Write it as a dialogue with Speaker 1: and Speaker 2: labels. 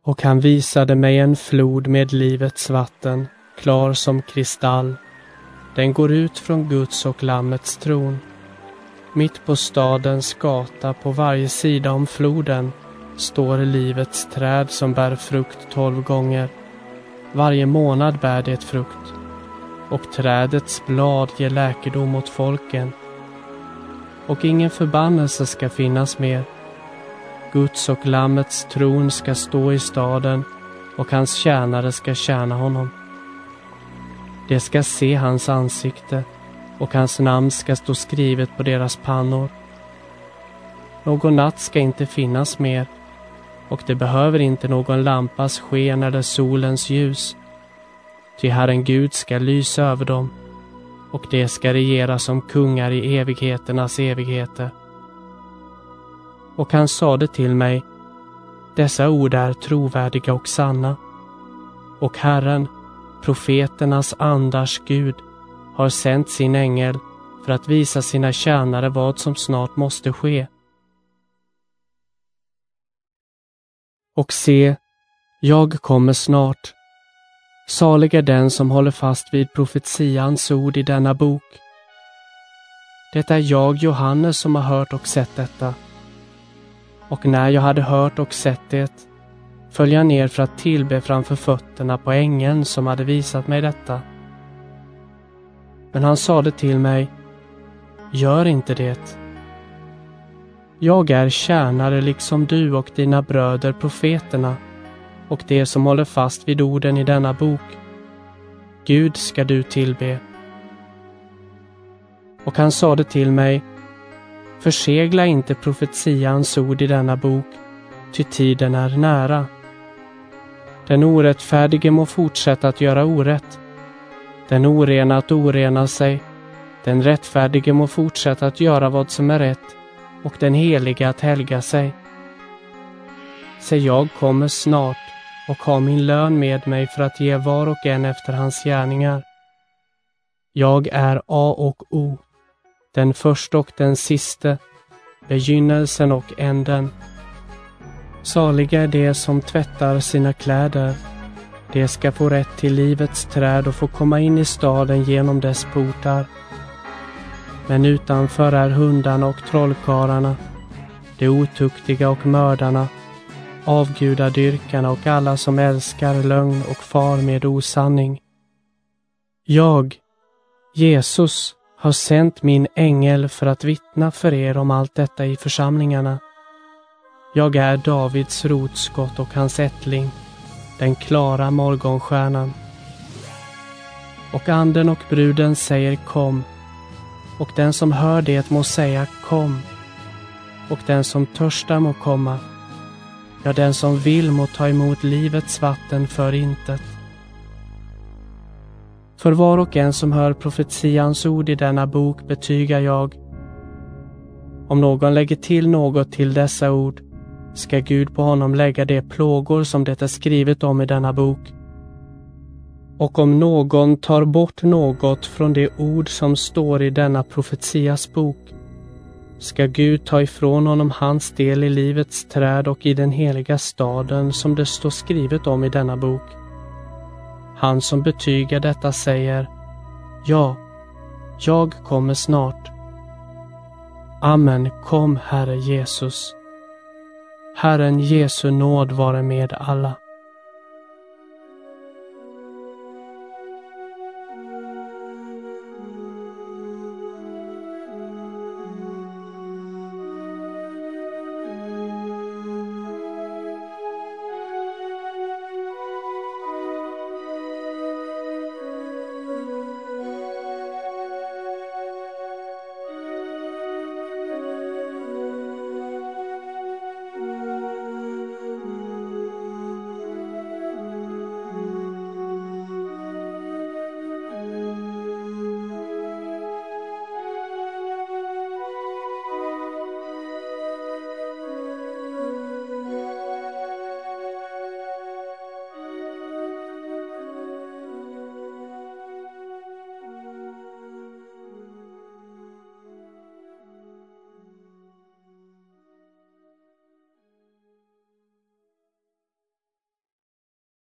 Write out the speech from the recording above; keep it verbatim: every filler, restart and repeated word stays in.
Speaker 1: Och han visade mig en flod med livets vatten, klar som kristall. Den går ut från Guds och Lammets tron. Mitt på stadens gata på varje sida om floden står livets träd som bär frukt tolv gånger. Varje månad bär det frukt. Och trädets blad ger läkedom åt folken. Och ingen förbannelse ska finnas mer. Guds och Lammets tron ska stå i staden och hans tjänare ska tjäna honom. De ska se hans ansikte och hans namn ska stå skrivet på deras pannor. Någon natt ska inte finnas mer och det behöver inte någon lampas sken eller solens ljus. Ty Herren Gud ska lysa över dem och de ska regera som kungar i evigheternas evigheter. Och han sade till mig, dessa ord är trovärdiga och sanna. Och Herren, profeternas andars Gud, har sänt sin ängel för att visa sina tjänare vad som snart måste ske. Och se, jag kommer snart. Salig är den som håller fast vid profetians ord i denna bok. Det är jag, Johannes, som har hört och sett detta. Och när jag hade hört och sett det, föll jag ner för att tillbe framför fötterna på ängeln som hade visat mig detta. Men han sade till mig, gör inte det. Jag är tjänare liksom du och dina bröder profeterna och de som håller fast vid orden i denna bok. Gud ska du tillbe. Och han sade till mig, försegla inte profetians ord i denna bok, ty tiden är nära. Den orättfärdige må fortsätta att göra orätt. Den orena att orena sig. Den rättfärdige må fortsätta att göra vad som är rätt och den heliga att helga sig. Se, jag kommer snart och har min lön med mig för att ge var och en efter hans gärningar. Jag är A och O, den första och den siste, begynnelsen och änden. Saliga är de som tvättar sina kläder. De ska få rätt till livets träd och få komma in i staden genom dess portar. Men utanför är hundarna och trollkarlarna, de otuktiga och mördarna, avgudadyrkarna och alla som älskar lögn och far med osanning. Jag, Jesus, har sänt min ängel för att vittna för er om allt detta i församlingarna. Jag är Davids rotskott och hans ättling, den klara morgonstjärnan. Och anden och bruden säger kom, och den som hör det må säga kom, och den som törstar må komma, ja, den som vill må ta emot livets vatten för intet. För var och en som hör profetians ord i denna bok betygar jag, om någon lägger till något till dessa ord, ska Gud på honom lägga de plågor som det är skrivet om i denna bok. Och om någon tar bort något från de ord som står i denna profetias bok, ska Gud ta ifrån honom hans del i livets träd och i den heliga staden som det står skrivet om i denna bok. Han som betygar detta säger, ja, jag kommer snart. Amen, kom Herre Jesus. Herren Jesu nåd vare med alla.